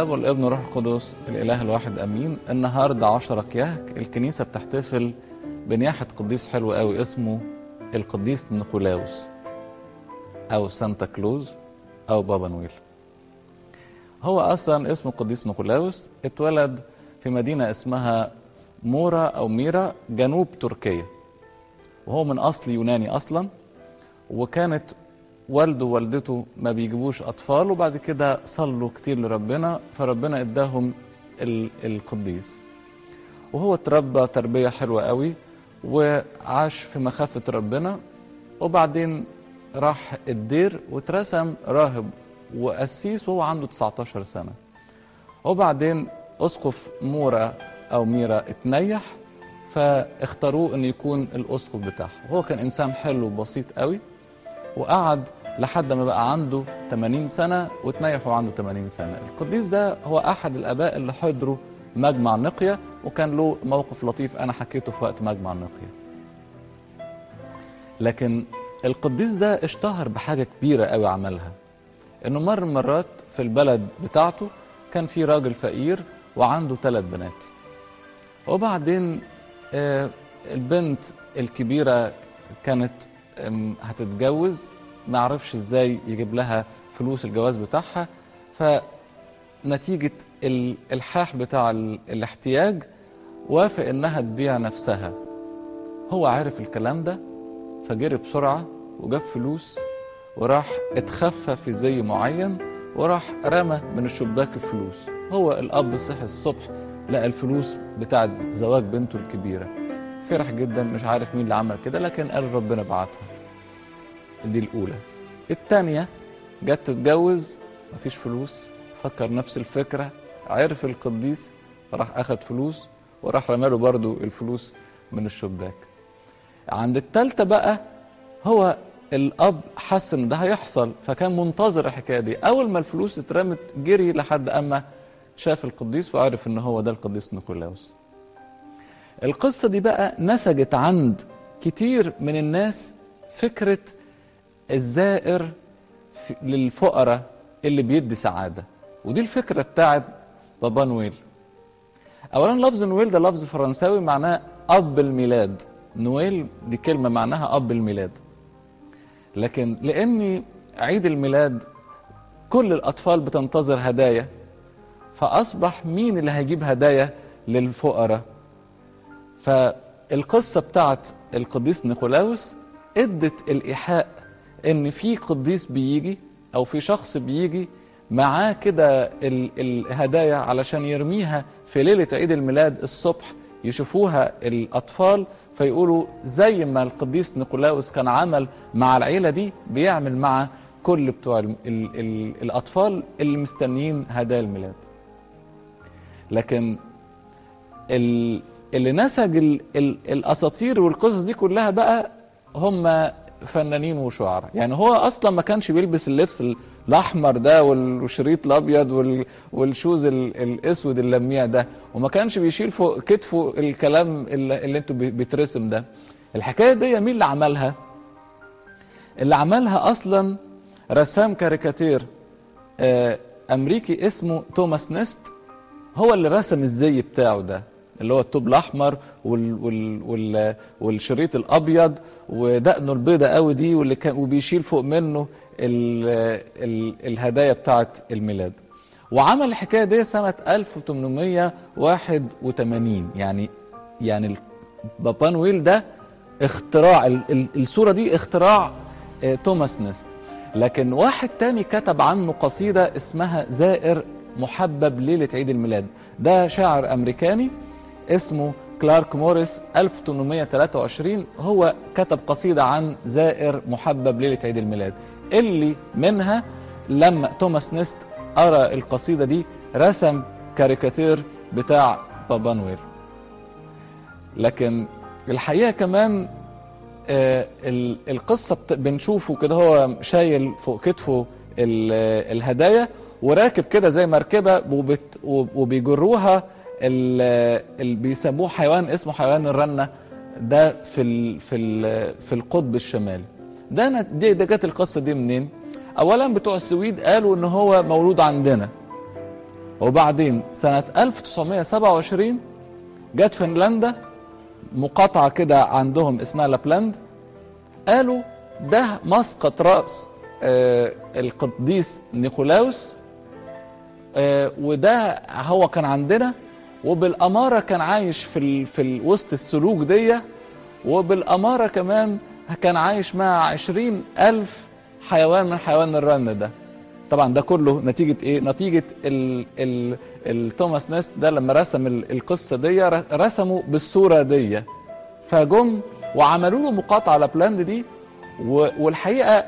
الاب والابن والروح القدس الاله الواحد امين. النهارده 10 كيهك الكنيسه بتحتفل بنياحه قديس حلو قوي اسمه القديس نيقولاوس او سانتا كلوز او بابا نويل. هو اصلا اسمه القديس نيقولاوس، اتولد في مدينه اسمها مورا او ميرا جنوب تركيا، وهو من اصل يوناني اصلا، وكانت والده ووالدته ما بيجيبوش اطفال، وبعد كده صلوا كتير لربنا فربنا اداهم القديس. وهو اتربى تربيه حلوه قوي وعاش في مخافه ربنا، وبعدين راح الدير واترسم راهب وقسيس وهو عنده 19 سنه. وبعدين اسقف مورا او ميرا اتنيح، فاختاروه ان يكون الاسقف بتاعه. هو كان انسان حلو وبسيط قوي، وقعد لحد ما بقى عنده 80 سنة وتنيح وعنده 80 سنة. القديس ده هو أحد الآباء اللي حضروا مجمع نقيا، وكان له موقف لطيف أنا حكيته في وقت مجمع نقيا. لكن القديس ده اشتهر بحاجة كبيرة قوي عملها، إنه مر مرات في البلد بتاعته كان في راجل فقير وعنده 3 بنات، وبعدين البنت الكبيرة كانت هتتجوز، ما عرفش ازاي يجيب لها فلوس الجواز بتاعها، فنتيجة الإلحاح بتاع الاحتياج وافق انها تبيع نفسها. هو عارف الكلام ده فجري بسرعة وجاب فلوس وراح اتخفى في زي معين وراح رمى من الشباك الفلوس. هو الأب صحي الصبح لقى الفلوس بتاعت زواج بنته الكبيرة، فرح جدا، مش عارف مين اللي عمل كده، لكن قال ربنا بعتها. دي الأولى. الثانية جت تتجوز، مفيش فلوس، فكر نفس الفكرة، عرف القديس راح أخد فلوس وراح رماله برضو الفلوس من الشباك. عند الثالثة بقى هو الأب حس إن ده هيحصل، فكان منتظر الحكاية دي. أول ما الفلوس اترمت جري لحد أما شاف القديس وعرف إن هو ده القديس نيقولاوس. القصة دي بقى نسجت عند كتير من الناس فكرة الزائر للفقراء اللي بيدي سعادة، ودي الفكرة بتاعت بابا نويل. أولا لفظ نويل ده لفظ فرنساوي معناه أب الميلاد. نويل دي كلمة معناها أب الميلاد، لكن لأن عيد الميلاد كل الأطفال بتنتظر هدايا، فأصبح مين اللي هيجيب هدايا للفقراء؟ فالقصة بتاعت القديس نيقولاوس ادت الإيحاء ان في قديس بيجي او في شخص بيجي معاه كده الهدايا علشان يرميها في ليلة عيد الميلاد الصبح، يشوفوها الاطفال فيقولوا زي ما القديس نيقولاوس كان عمل مع العيلة دي بيعمل مع كل بتوع الاطفال اللي مستنيين هدايا الميلاد. لكن اللي نسج الاساطير والقصص دي كلها بقى هم فنانين وشعراء. يعني هو اصلا ما كانش بيلبس اللبس الاحمر ده والشريط الابيض والشوز الاسود اللميع ده، وما كانش بيشيل فوق كتفه الكلام اللي انتوا بيترسم ده. الحكايه دي مين اللي عملها؟ اللي عملها اصلا رسام كاريكاتير امريكي اسمه توماس نيست، هو اللي رسم الزي بتاعه ده اللي هو الطوب الاحمر والشريط الابيض ودقنه البيضة قوي دي، واللي كان وبيشيل فوق منه الهدايا بتاعت الميلاد. وعمل الحكايه دي سنه 1881. يعني بابا نويل ده اختراع الصوره دي، اختراع توماس نيست. لكن واحد تاني كتب عنه قصيده اسمها زائر محبب ليله عيد الميلاد. ده شاعر امريكاني اسمه كلارك موريس 1823، هو كتب قصيدة عن زائر محبب ليلة عيد الميلاد، اللي منها لما توماس نيست قرأ القصيدة دي رسم كاريكاتير بتاع بابا نويل. لكن الحقيقة كمان القصة بنشوفه كده هو شايل فوق كتفه الهدايا وراكب كده زي مركبة وبيجروها اللي بيسموه حيوان اسمه حيوان الرنة، ده في القطب الشمالي. دي جت القصة دي منين؟ اولا بتوع السويد قالوا ان هو مولود عندنا، وبعدين سنة 1927 جت فنلندا مقاطعة كده عندهم اسمها لابلاند، قالوا ده مسقط رأس القديس نيقولاوس، وده هو كان عندنا، وبالأمارة كان عايش في وسط السلوك دي، وبالأمارة كمان كان عايش مع 20,000 حيوان من حيوان الرن ده. طبعا ده كله نتيجة ايه؟ نتيجة توماس نيست ده لما رسم القصة دي رسمه بالصورة دي، فجم وعملوا له مقاطعة لابلاند دي، والحقيقة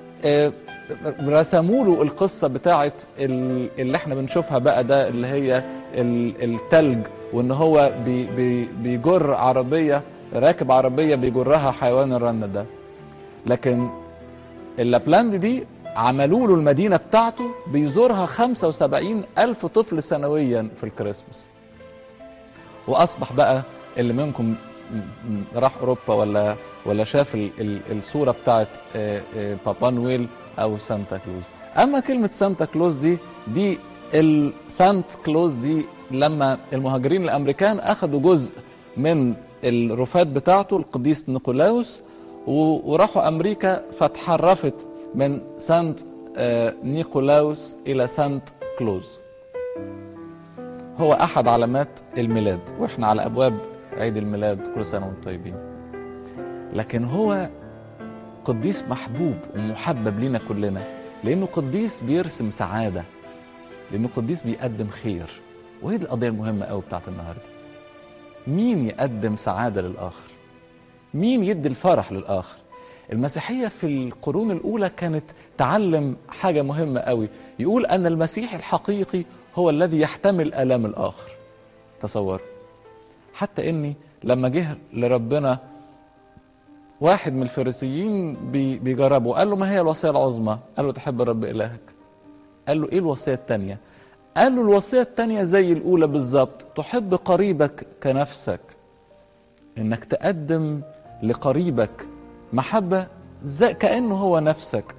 رسموا له القصة بتاعت اللي احنا بنشوفها بقى ده، اللي هي التلج، وان هو بيجر عربية، راكب عربية بيجرها حيوان الرن ده. لكن اللابلاند دي عملوا له المدينة بتاعته بيزورها 75,000 طفل سنويا في الكريسماس. وأصبح بقى اللي منكم راح أوروبا ولا شاف الصورة بتاعت بابا نويل أو سانتا كلوز. أما كلمة سانتا كلوز دي السانت كلوز دي لما المهاجرين الأمريكان أخذوا جزء من الرفات بتاعته القديس نيقولاوس وراحوا أمريكا، فتحرفت من سانت نيقولاوس إلى سانت كلوز. هو أحد علامات الميلاد، وإحنا على أبواب عيد الميلاد، كل سنة وانتم طيبين. لكن هو قديس محبوب ومحبب لنا كلنا، لأنه قديس بيرسم سعادة، لأنه قديس بيقدم خير. وهي دي القضية المهمة قوي بتاعت النهاردة. مين يقدم سعادة للآخر؟ مين يدي الفرح للآخر؟ المسيحية في القرون الأولى كانت تعلم حاجة مهمة قوي، يقول أن المسيح الحقيقي هو الذي يحتمل آلام الآخر. تصور حتى إني لما جه لربنا واحد من الفريسيين بيجربه، قال له ما هي الوصية العظمى؟ قال له تحب الرب إلهك. قال له إيه الوصية التانية؟ قال له الوصية التانية زي الأولى بالظبط، تحب قريبك كنفسك، إنك تقدم لقريبك محبة زي كأنه هو نفسك.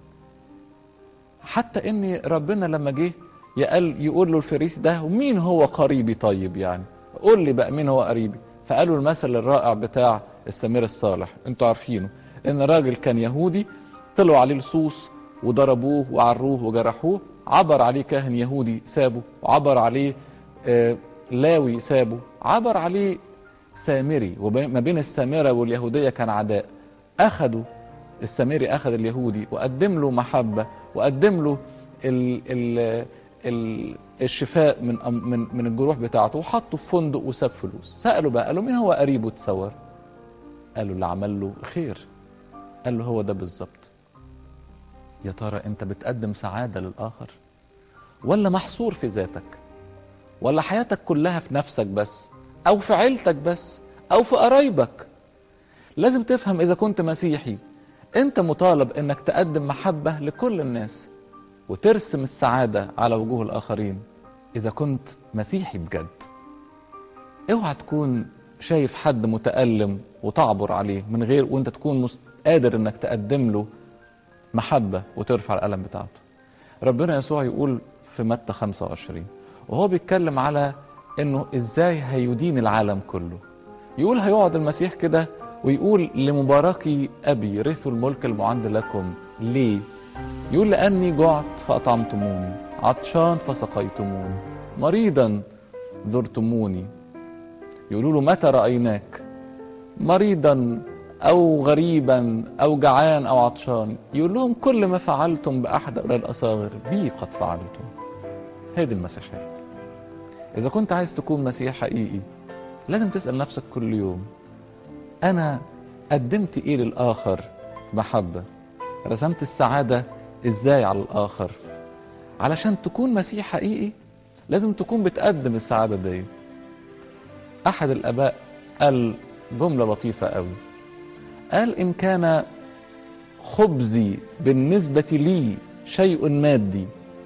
حتى إن ربنا لما جه يقول له الفريسي ده ومين هو قريبي؟ طيب يعني قول لي بقى مين هو قريبي. فقالوا المثل الرائع بتاع السمير الصالح، انتوا عارفينه، ان راجل كان يهودي طلعوا عليه لصوص وضربوه وعروه وجرحوه، عبر عليه كاهن يهودي سابه، وعبر عليه لاوي سابه، عبر عليه سامري، وما بين السامرة واليهودية كان عداء. أخذوا السامري، أخذ اليهودي وقدم له محبة، وقدم له الشفاء من الجروح بتاعته، وحطه في فندق وساب فلوس. سألوا بقى، قالوا مين هو قريبه؟ تصور، قالوا اللي عمل له خير. قال له هو ده بالظبط. يا ترى انت بتقدم سعادة للآخر، ولا محصور في ذاتك، ولا حياتك كلها في نفسك بس، أو في عيلتك بس، أو في قرايبك؟ لازم تفهم إذا كنت مسيحي أنت مطالب أنك تقدم محبة لكل الناس وترسم السعادة على وجوه الآخرين. إذا كنت مسيحي بجد، اوعى تكون شايف حد متألم وتعبر عليه من غير وانت تكون قادر انك تقدم له محبة وترفع الألم بتاعته. ربنا يسوع يقول في متى 25 وهو بيتكلم على انه ازاي هيدين العالم كله، يقول هيقعد المسيح كده ويقول لمباركي أبي رثوا الملك المعد لكم. ليه؟ يقول لأني جعت فأطعمتموني، عطشان فسقيتموني، مريضا زرتموني. يقولوا له متى رأيناك مريضا أو غريبا أو جعان أو عطشان؟ يقول لهم كل ما فعلتم بأحد أولاد الأصاغر بي قد فعلتم. هذه المسيحية. إذا كنت عايز تكون مسيح حقيقي لازم تسأل نفسك كل يوم، أنا قدمت إيه للآخر محبة؟ رسمت السعادة إزاي على الآخر؟ علشان تكون مسيح حقيقي لازم تكون بتقدم السعادة دي. أحد الآباء قال جملة لطيفة قوي، قال إن كان خبزي بالنسبة لي شيء مادي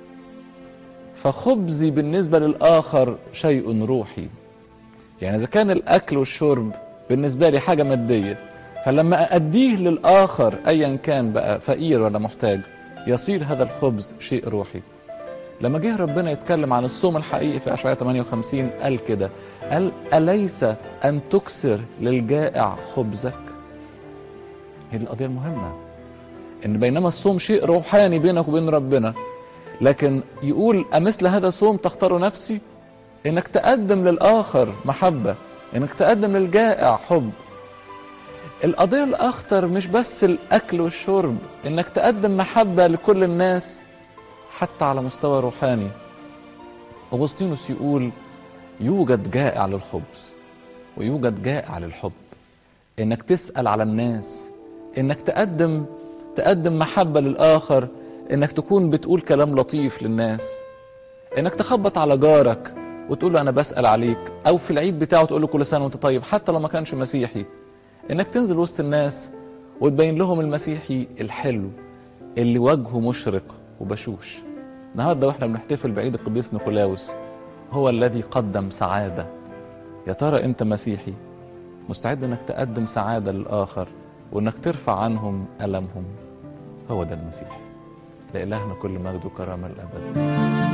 فخبزي بالنسبة للآخر شيء روحي. يعني إذا كان الأكل والشرب بالنسبة لي حاجة مادية، فلما أديه للآخر أيا كان بقى فقير ولا محتاج يصير هذا الخبز شيء روحي. لما جه ربنا يتكلم عن الصوم الحقيقي في اشعياء 58 قال كده، قال أليس أن تكسر للجائع خبزك؟ هي القضية المهمة، إن بينما الصوم شيء روحاني بينك وبين ربنا، لكن يقول أمثل هذا صوم تختار نفسي؟ إنك تقدم للآخر محبة، إنك تقدم للجائع حب. القضية الأخطر مش بس الأكل والشرب، إنك تقدم محبة لكل الناس حتى على مستوى روحاني. أغسطينوس يقول يوجد جائع للخبز ويوجد جائع للحب. إنك تسأل على الناس، إنك تقدم محبة للآخر، إنك تكون بتقول كلام لطيف للناس، إنك تخبط على جارك وتقول له أنا بسأل عليك، أو في العيد بتاعه تقول له كل سنة وأنت طيب حتى لو ما كانش مسيحي. إنك تنزل وسط الناس وتبين لهم المسيحي الحلو اللي وجهه مشرق وبشوش. النهارده واحنا بنحتفل بعيد القديس نيقولاوس، هو الذي قدم سعادة. يا ترى أنت مسيحي مستعد إنك تقدم سعادة للآخر وإنك ترفع عنهم ألمهم؟ هو ده المسيح. لإلهنا كل مجد وكرامة الأبد.